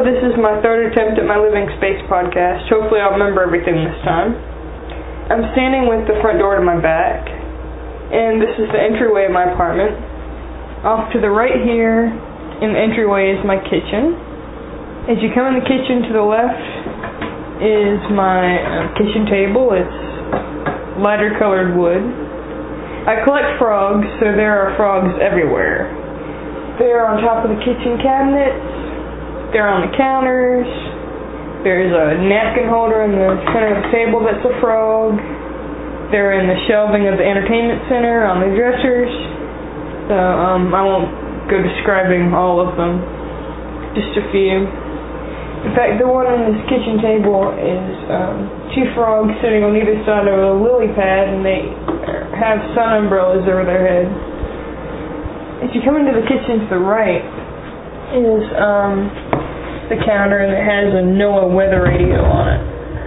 This is my third attempt at my Living Space podcast. Hopefully I'll remember everything this time. I'm standing with the front door to my back, and this is the entryway of my apartment. Off to the right here in the entryway is my kitchen. As you come in the kitchen to the left is my kitchen table. It's lighter colored wood. I collect frogs, so there are frogs everywhere. They're on top of the kitchen cabinets. They're on the counters. There's a napkin holder in the center of the table that's a frog. They're in the shelving of the entertainment center on the dressers. So I won't go describing all of them, just a few. In fact, the one on this kitchen table is two frogs sitting on either side of a lily pad, and they have sun umbrellas over their head. As you come into the kitchen to the right is the counter, and it has a NOAA weather radio on it.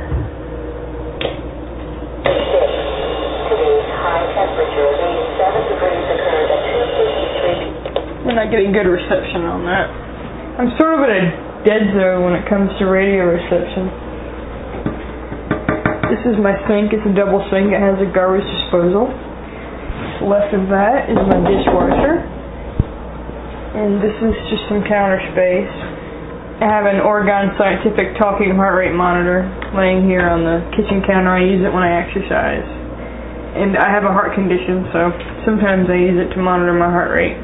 Today's high temperature is 7 degrees occurred at 2:53. We're not getting good reception on that. I'm sort of at a dead zone when it comes to radio reception. This is my sink. It's a double sink. It has a garbage disposal. Left of that is my dishwasher. And this is just some counter space. I have an Oregon Scientific talking heart rate monitor laying here on the kitchen counter. I use it when I exercise. And I have a heart condition, so sometimes I use it to monitor my heart rate.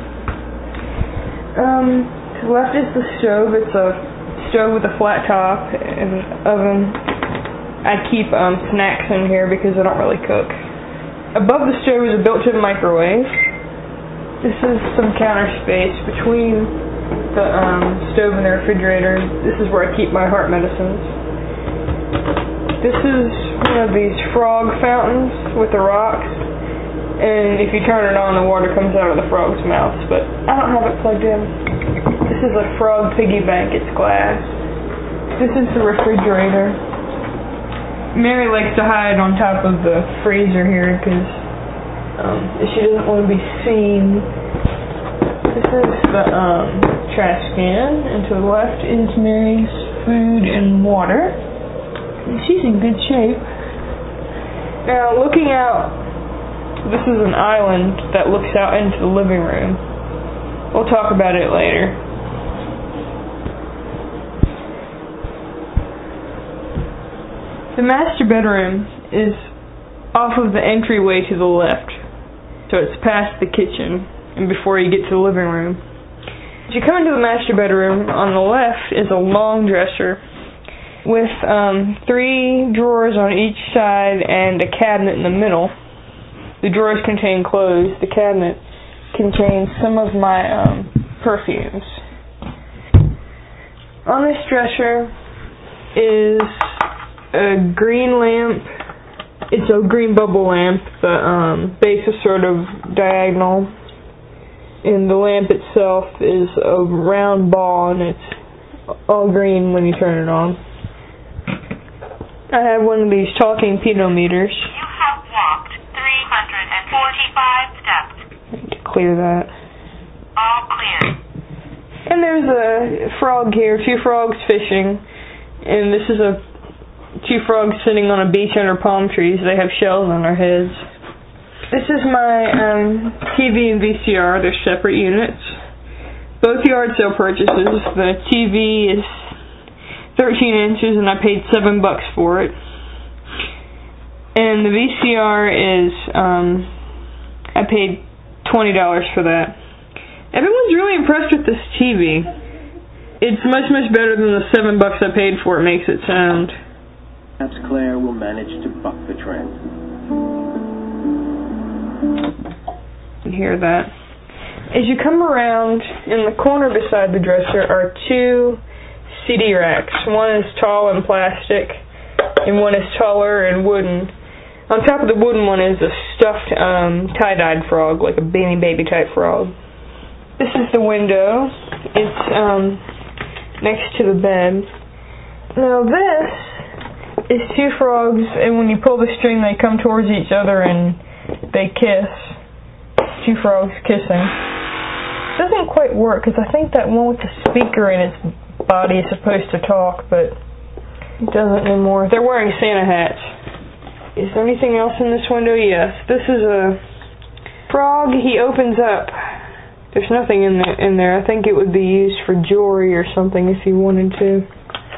To the left is the stove. It's a stove with a flat top and an oven. I keep snacks in here because I don't really cook. Above the stove is a built-in microwave. This is some counter space between the stove and the refrigerator. This is where I keep my heart medicines. This is one of these frog fountains with the rocks. And if you turn it on, the water comes out of the frog's mouths, but I don't have it plugged in. This is a frog piggy bank. It's glass. This is the refrigerator. Mary likes to hide on top of the freezer here because she doesn't want to be seen. This is the trash can, and to the left is Mary's food and water. And she's in good shape. Now, looking out, this is an island that looks out into the living room. We'll talk about it later. The master bedroom is off of the entryway to the left. So it's past the kitchen and before you get to the living room. As you come into the master bedroom, on the left is a long dresser with 3 drawers on each side and a cabinet in the middle. The drawers contain clothes. The cabinet contains some of my perfumes. On this dresser is a green lamp. It's a green bubble lamp. The base is sort of diagonal. And the lamp itself is a round ball, and it's all green when you turn it on. I have one of these talking pedometers. You have walked 345 steps. I need to clear that. All clear. And there's a frog here, 2 frogs fishing. And this is 2 frogs sitting on a beach under palm trees. They have shells on their heads. This is my TV and VCR. They're separate units. Both yard sale purchases. The TV is 13 inches and I paid $7 for it. And the VCR is, I paid $20 for that. Everyone's really impressed with this TV. It's much, much better than the $7 I paid for it makes it sound. Perhaps Claire will manage to buck the trend. You can hear that. As you come around, in the corner beside the dresser are 2 CD racks. One is tall and plastic, and one is taller and wooden. On top of the wooden one is a stuffed tie-dyed frog, like a Beanie Baby type frog. This is the window. It's next to the bed. Now this is 2 frogs, and when you pull the string they come towards each other and they kiss. 2 frogs kissing. It doesn't quite work because I think that one with the speaker in it's body is supposed to talk, but it doesn't anymore. They're wearing Santa hats. Is there anything else in this window? Yes. This is a frog. He opens up. There's nothing in there. I think it would be used for jewelry or something if you wanted to.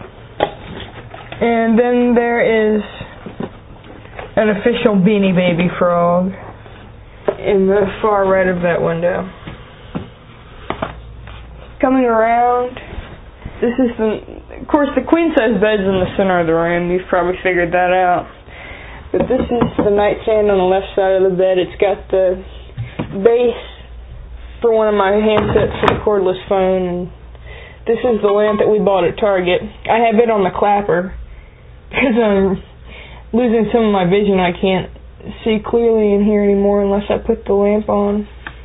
And then there is an official Beanie Baby frog in the far right of that window. Coming around, this is of course the queen size bed's in the center of the room. You've probably figured that out. But this is the nightstand on the left side of the bed. It's got the base for one of my handsets for the cordless phone. And this is the lamp that we bought at Target. I have it on the clapper because I'm losing some of my vision. I can't see clearly in here anymore unless I put the lamp on.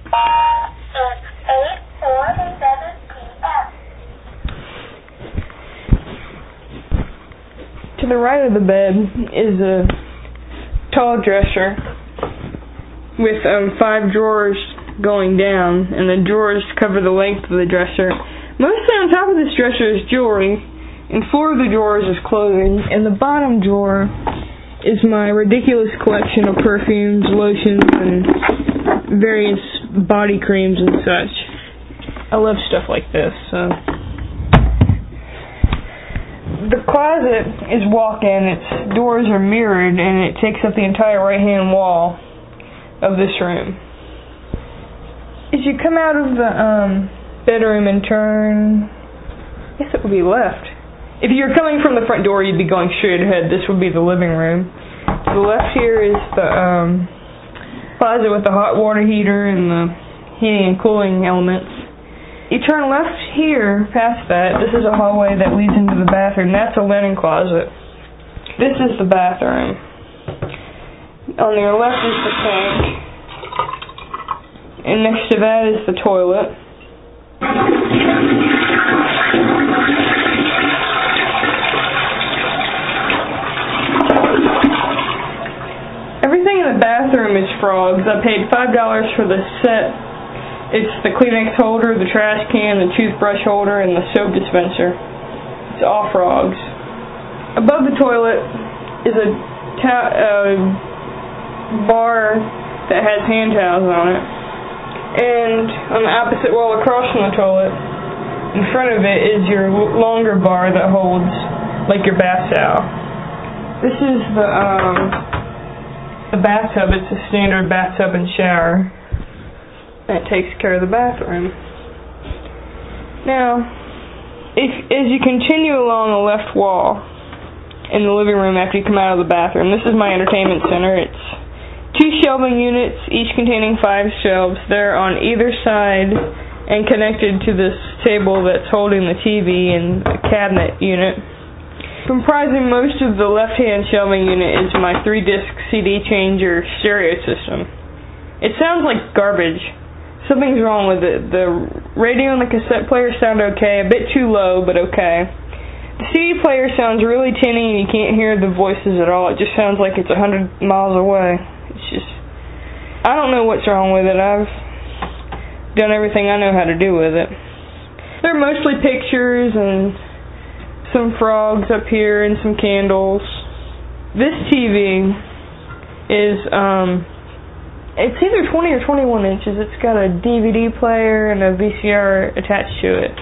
To the right of the bed is a tall dresser with 5 drawers going down, and the drawers cover the length of the dresser. Mostly on top of this dresser is jewelry, and 4 of the drawers is clothing, and the bottom drawer is my ridiculous collection of perfumes, lotions, and various body creams and such. I love stuff like this. The closet is walk-in. Its doors are mirrored, and it takes up the entire right-hand wall of this room. As you come out of the bedroom and turn, I guess it would be left. If you're coming from the front door, you'd be going straight ahead. This would be the living room. To the left here is the closet with the hot water heater and the heating and cooling elements. You turn left here, past that. This is a hallway that leads into the bathroom. That's a linen closet. This is the bathroom. On your left is the sink. And next to that is the toilet. Everything in the bathroom is frogs. I paid $5 for the set. It's the Kleenex holder, the trash can, the toothbrush holder, and the soap dispenser. It's all frogs. Above the toilet is a bar that has hand towels on it. And on the opposite wall across from the toilet, in front of it is your longer bar that holds, like, your bath towel. This is the bathtub. It's a standard bathtub and shower. That takes care of the bathroom. Now, as you continue along the left wall in the living room after you come out of the bathroom, this is my entertainment center. It's 2 shelving units, each containing 5 shelves. They're on either side and connected to this table that's holding the TV and a cabinet unit. Comprising most of the left-hand shelving unit is my 3-disc CD changer stereo system. It sounds like garbage. Something's wrong with it. The radio and the cassette player sound okay, a bit too low, but okay. The CD player sounds really tinny and you can't hear the voices at all. It just sounds like it's 100 miles away. It's just, I don't know what's wrong with it. I've done everything I know how to do with it. They're mostly pictures and some frogs up here and some candles. This TV is, it's either 20 or 21 inches. It's got a DVD player and a VCR attached to it.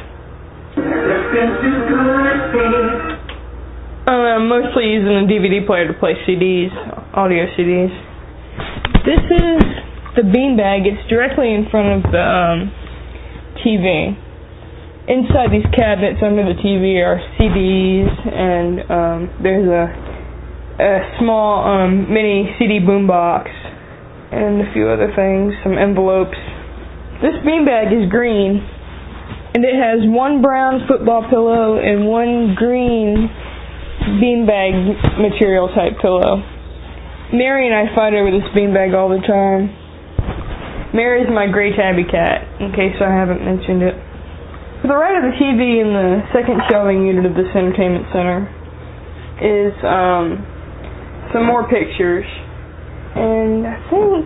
I'm mostly using a DVD player to play CDs, audio CDs. This is the beanbag. It's directly in front of the TV. Inside these cabinets under the TV are CDs, and there's a small mini CD boombox. And a few other things, some envelopes. This beanbag is green, and it has 1 brown football pillow and 1 green beanbag material type pillow. Mary and I fight over this beanbag all the time. Mary's my gray tabby cat, in case I haven't mentioned it. To the right of the TV in the second shelving unit of this entertainment center is some more pictures. And I think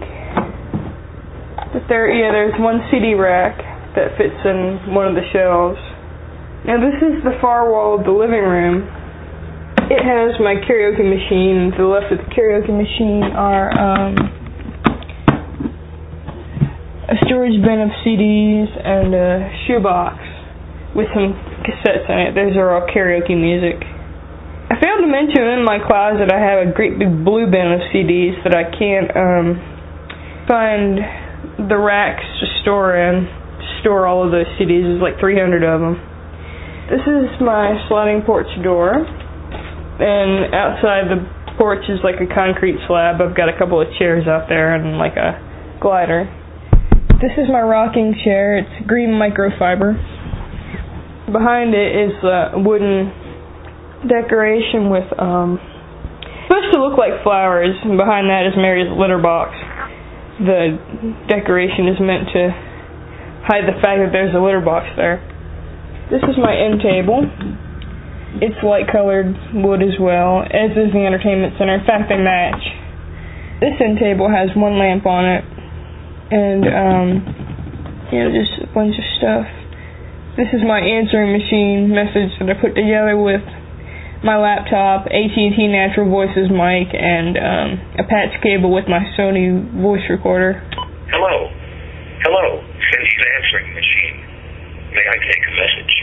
that there's 1 CD rack that fits in one of the shelves. Now this is the far wall of the living room. It has my karaoke machine. To the left of the karaoke machine are a storage bin of CDs and a shoebox with some cassettes in it. Those are all karaoke music. I failed to mention in my closet I have a great big blue bin of CDs that I can't find the racks to store in. Store all of those CDs. There's like 300 of them. This is my sliding porch door, and outside the porch is like a concrete slab. I've got a couple of chairs out there and like a glider. This is my rocking chair. It's green microfiber. Behind it is a wooden decoration with supposed to look like flowers, and behind that is Mary's litter box. The decoration is meant to hide the fact that there's a litter box there. This is my end table. It's light colored wood as well, as is the entertainment center. In fact, they match. This end table has one lamp on it, and just a bunch of stuff. This is my answering machine message that I put together with my laptop, AT&T Natural Voices mic, and a patch cable with my Sony voice recorder. Hello. Cindy's answering machine. May I take a message?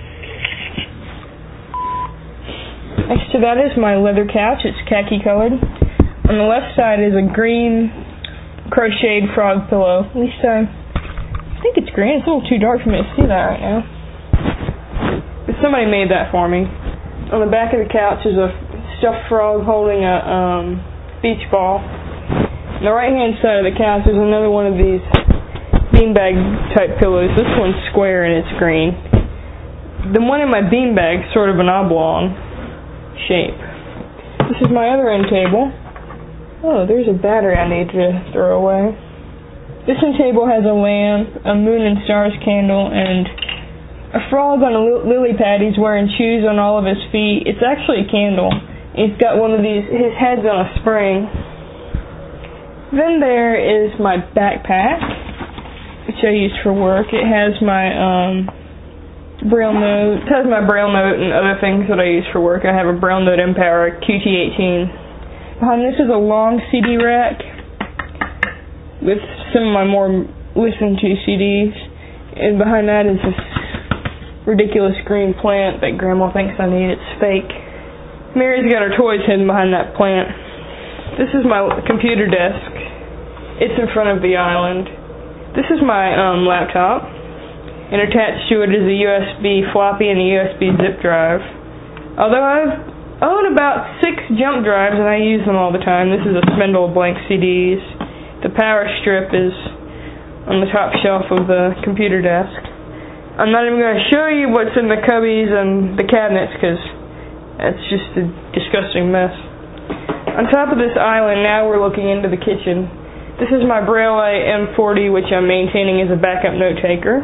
Next to that is my leather couch. It's khaki colored. On the left side is a green crocheted frog pillow. At least I think it's green. It's a little too dark for me to see that right now. But somebody made that for me. On the back of the couch is a stuffed frog holding a beach ball. On the right-hand side of the couch is another one of these beanbag type pillows. This one's square and it's green. The one in my beanbag is sort of an oblong shape. This is my other end table. Oh, there's a battery I need to throw away. This end table has a lamp, a moon and stars candle, and a frog on a lily pad. He's wearing shoes on all of his feet. It's actually a candle. He's got one of these, his head's on a spring. Then there is my backpack, which I use for work. It has my Braille note. It has my Braille note and other things that I use for work. I have a Braille note Empower QT18. Behind this is a long CD rack with some of my more listened to CDs. And behind that is this ridiculous green plant that Grandma thinks I need. It's fake. Mary's got her toys hidden behind that plant. This is my computer desk. It's in front of the island. This is my laptop, and attached to it is a USB floppy and a USB zip drive. Although I've owned about 6 jump drives and I use them all the time. This is a spindle of blank CDs. The power strip is on the top shelf of the computer desk. I'm not even going to show you what's in the cubbies and the cabinets because that's just a disgusting mess. On top of this island, now we're looking into the kitchen. This is my Braillite M40, which I'm maintaining as a backup note taker.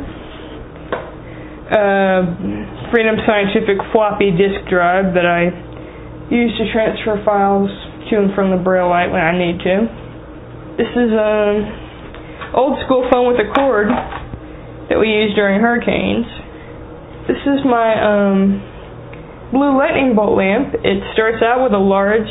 Freedom Scientific floppy disk drive that I use to transfer files to and from the Braillite when I need to. This is an old school phone with a cord that we use during hurricanes. This is my blue lightning bolt lamp. It starts out with a large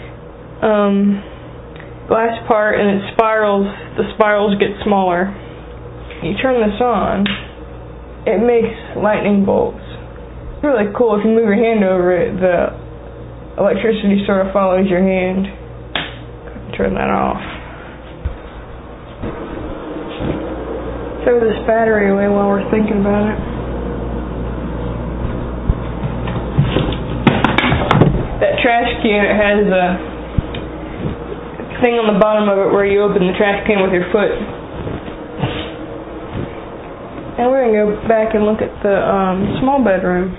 glass part and it spirals. The spirals get smaller. You turn this on, it makes lightning bolts. It's really cool. If you move your hand over it, the electricity sort of follows your hand. Turn that off. Throw this battery away while we're thinking about it. That trash can, it has a thing on the bottom of it where you open the trash can with your foot. And we're going to go back and look at the small bedroom.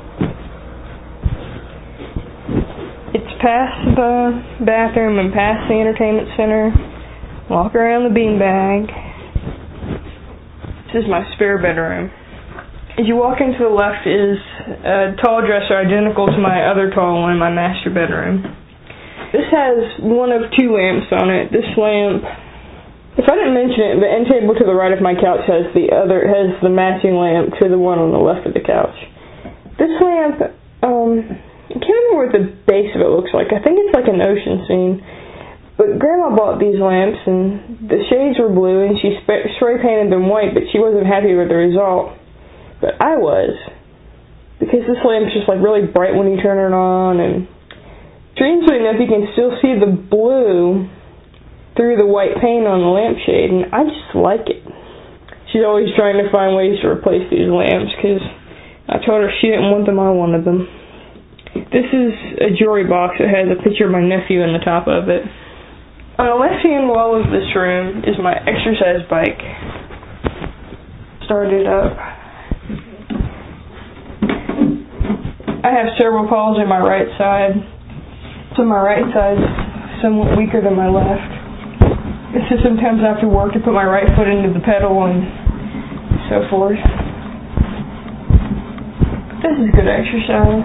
It's past the bathroom and past the entertainment center. Walk around the beanbag. This is my spare bedroom. As you walk into the left is a tall dresser identical to my other tall one in my master bedroom. This has one of 2 lamps on it. This lamp, if I didn't mention it, the end table to the right of my couch has the matching lamp to the one on the left of the couch. This lamp, I can't remember what the base of it looks like. I think it's like an ocean scene. But Grandma bought these lamps, and the shades were blue, and she spray painted them white, but she wasn't happy with the result. But I was, because this lamp's just like really bright when you turn it on, and strangely enough, you can still see the blue through the white paint on the lampshade, and I just like it. She's always trying to find ways to replace these lamps, because I told her if she didn't want them, I wanted them. This is a jewelry box that has a picture of my nephew in the top of it. On the left-hand wall of this room is my exercise bike. Start it up. I have cerebral palsy on my right side, so my right side is somewhat weaker than my left. So sometimes I have to work to put my right foot into the pedal and so forth. This is good exercise.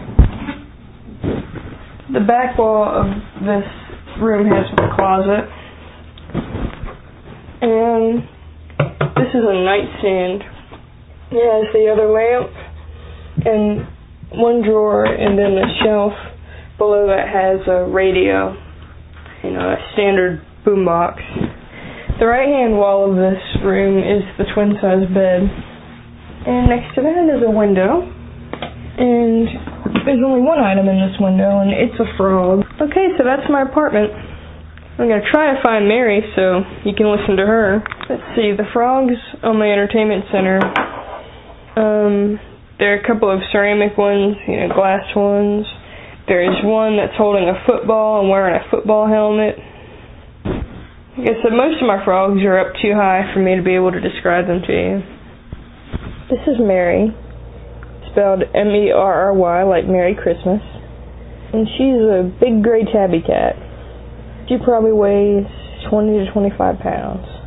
The back wall of this room has a closet, and this is a nightstand. It has the other lamp and one drawer, and then the shelf below that has a radio, a standard boombox. The right hand wall of this room is the twin size bed, and next to that is a window, and there's only one item in this window, and it's a frog. Okay, so that's my apartment. I'm going to try to find Mary so you can listen to her. Let's see, the frogs on my entertainment center. There are a couple of ceramic ones, glass ones. There is one that's holding a football and wearing a football helmet. Like I said, most of my frogs are up too high for me to be able to describe them to you. This is Mary, spelled M-E-R-R-Y, like Merry Christmas. And she's a big gray tabby cat. She probably weighs 20 to 25 pounds.